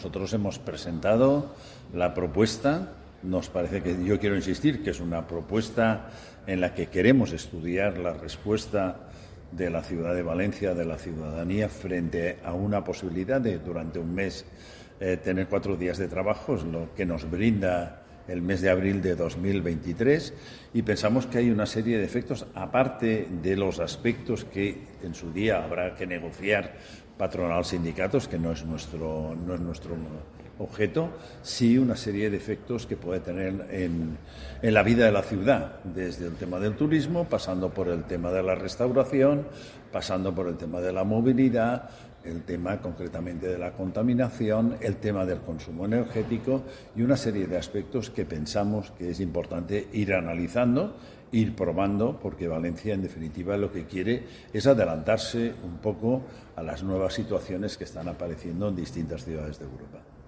Nosotros hemos presentado la propuesta, nos parece que, yo quiero insistir, que es una propuesta en la que queremos estudiar la respuesta de la ciudad de Valencia, de la ciudadanía, frente a una posibilidad de durante un mes tener 4 días de trabajo, es lo que nos brinda el mes de abril de 2023, y pensamos que hay una serie de efectos, aparte de los aspectos que en su día habrá que negociar patronal sindicatos, que no es nuestro objeto, sí una serie de efectos que puede tener en la vida de la ciudad, desde el tema del turismo, pasando por el tema de la restauración, pasando por el tema de la movilidad, el tema concretamente de la contaminación, el tema del consumo energético y una serie de aspectos que pensamos que es importante ir analizando, ir probando, porque Valencia en definitiva lo que quiere es adelantarse un poco a las nuevas situaciones que están apareciendo en distintas ciudades de Europa.